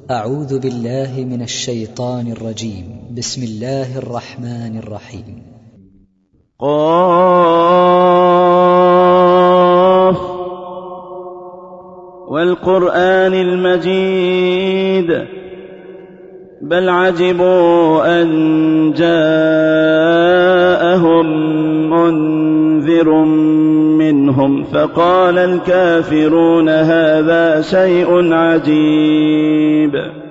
أعوذ بالله من الشيطان الرجيم. بسم الله الرحمن الرحيم. قاف والقرآن المجيد بل عجبوا أن جاءهم منذر منهم فقال الكافرون هذا شيء عجيب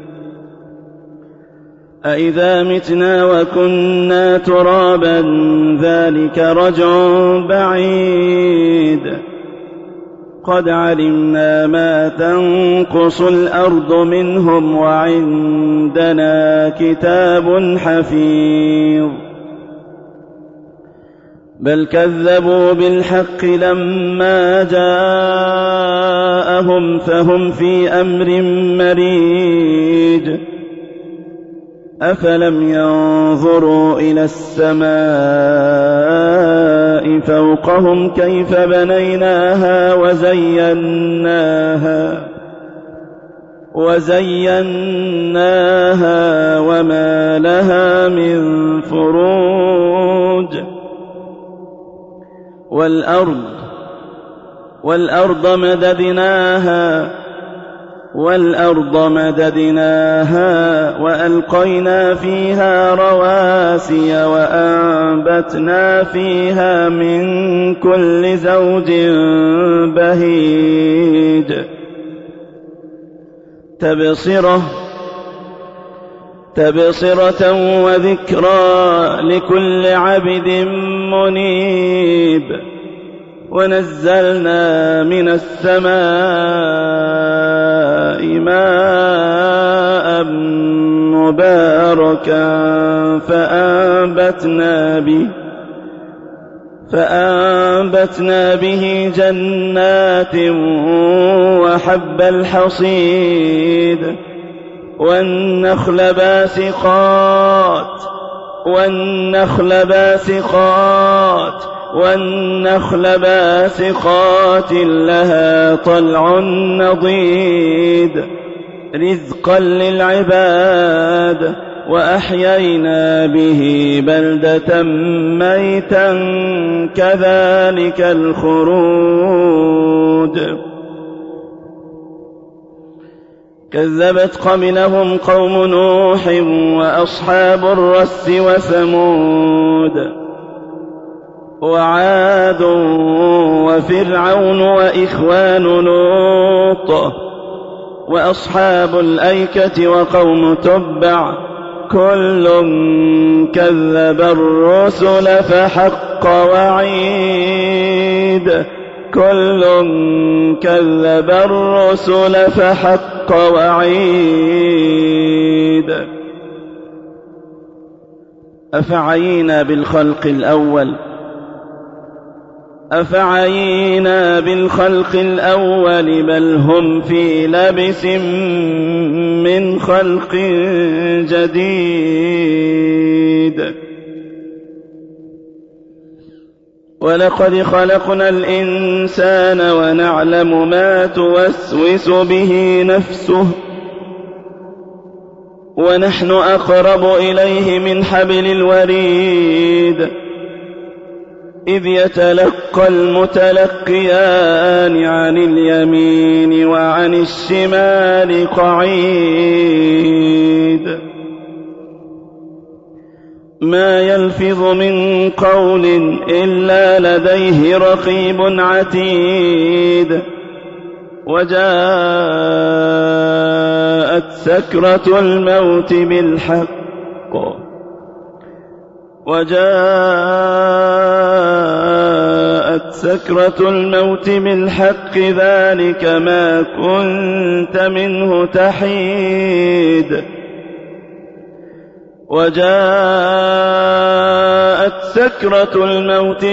أإذا متنا وكنا ترابا ذلك رجع بعيد قد علمنا ما تنقص الأرض منهم وعندنا كتاب حفيظ بل كذبوا بالحق لما جاءهم فهم في أمر مريج أفلم ينظروا إلى السماء فوقهم كيف بنيناها وزيناها وما لها من فروج والأرض مددناها وألقينا فيها رواسي وأنبتنا فيها من كل زوج بهيج تبصرة وذكرى لكل عبد منيب ونزلنا من السماء ماء مباركا فأنبتنا به جنات وحب الحصيد والنخل باسقات لها طلع نضيد رزقا للعباد وأحيينا به بلدة ميتا كذلك الخروج كذبت قبلهم قوم نوح وأصحاب الرس وثمود وعاد وفرعون وإخوان لوط وأصحاب الأيكة وقوم تبع كل كذب الرسل فحق وعيد أفعينا بالخلق الأول بل هم في لبس من خلق جديد ولقد خلقنا الإنسان ونعلم ما توسوس به نفسه ونحن أقرب إليه من حبل الوريد إذ يتلقى المتلقيان عن اليمين وعن الشمال قعيد ما يلفظ من قول إلا لديه رقيب عتيد وجاءت سكرة الموت بالحق ذلك ما كنت منه تحيد وجاءت سكرة الموت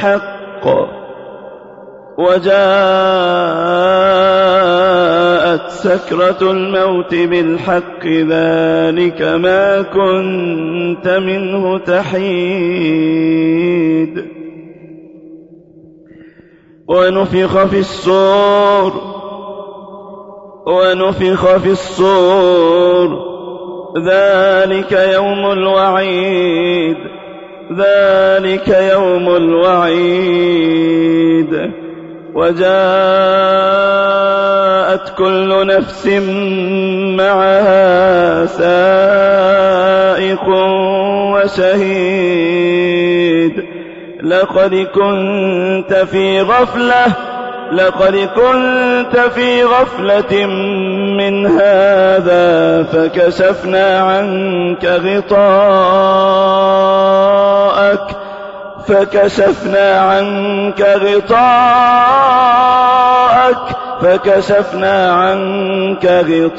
بالحق ذلك ما كنت منه تحيد ونفخ في الصور ونفخ في الصور ذلك يوم الوعيد ذلك يوم الوعيد وجاءت كل نفس معها سائق وشهيد لقد كنت في غفلة من هذا فكشفنا عنك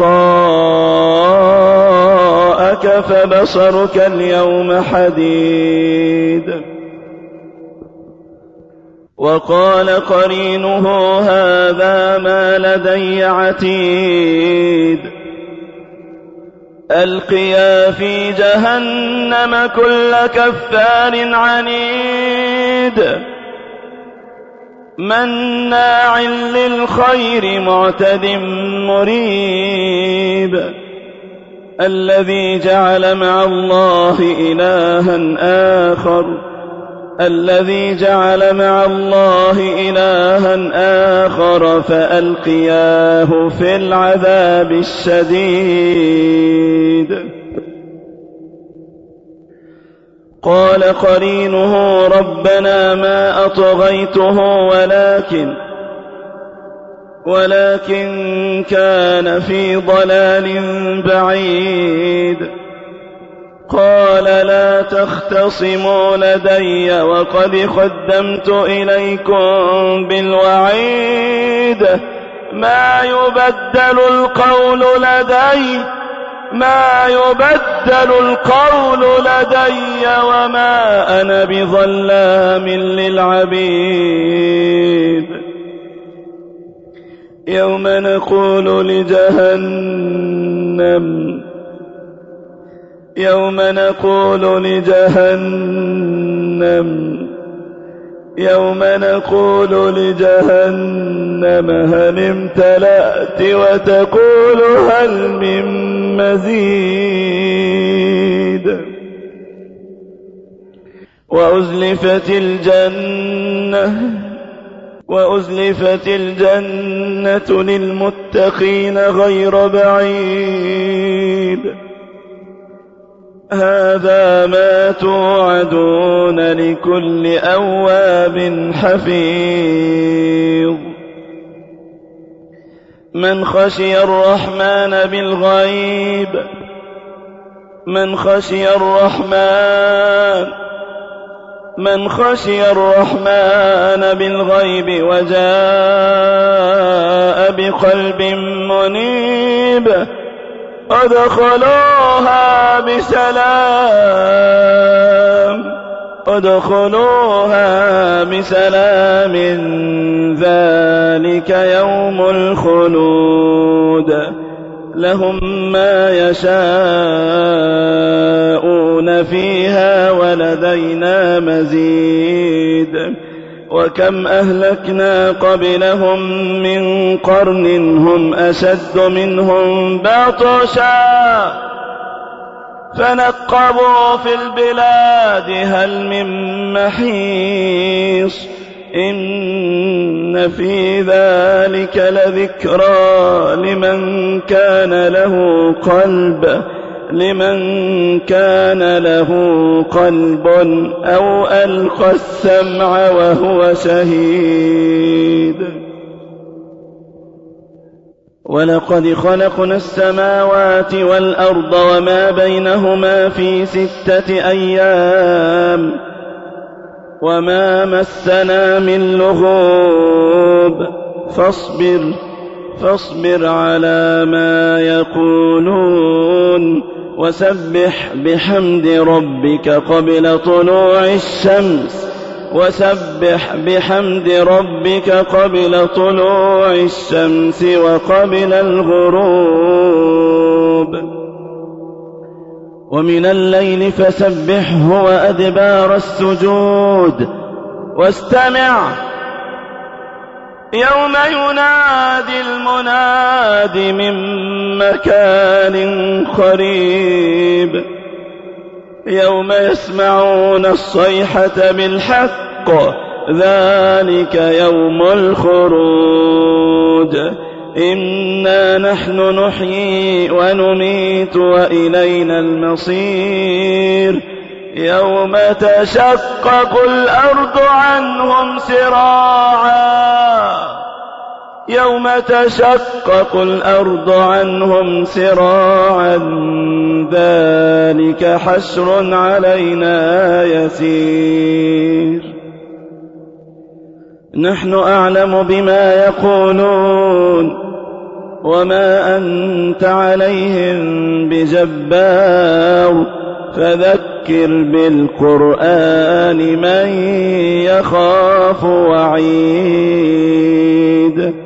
غطاءك فبصرك اليوم حديد. وقال قرينه هذا ما لدي عتيد ألقيا في جهنم كل كفار عنيد مناع للخير معتد مريب الذي جعل مع الله إلها آخر فألقياه في العذاب الشديد. قال قرينه ربنا ما أطغيته ولكن كان في ضلال بعيد. قال لا تختصموا لدي وقد قدمت إليكم بالوعيد ما يبدل القول لدي وما أنا بظلام للعبيد. يوم نقول لجهنم هل امتلأت وتقول هل من مزيد. وأزلفت الجنة للمتقين غير بعيد هذا ما توعدون لكل أواب حفيظ. من خشي الرحمن بالغيب وجاء بقلب منيب ادخلوها بسلام ذلك يوم الخلود لهم ما يشاءون فيها ولدينا مزيد. وكم أهلكنا قبلهم من قرن هم أشد منهم بطشا فنقبوا في البلاد هل من محيص. إن في ذلك لذكرى لمن كان له قلب أو ألقى السمع وهو شهيد. ولقد خلقنا السماوات والأرض وما بينهما في 6 أيام وما مسنا من لغوب فاصبر على ما يقولون وسبح بحمد ربك قبل طلوع الشمس وقبل الغروب ومن الليل فسبحه وأدبار السجود واستمع يوم ينادي المناد من مكان قريب يوم يسمعون الصيحة بالحق ذلك يوم الخروج إنا نحن نحيي ونميت وإلينا المصير يوم تشقق الأرض عنهم سراعا ذلك حشر علينا يسير نحن أعلم بما يقولون وما أنت عليهم بجبار فذكر بالقرآن من يخاف وعيد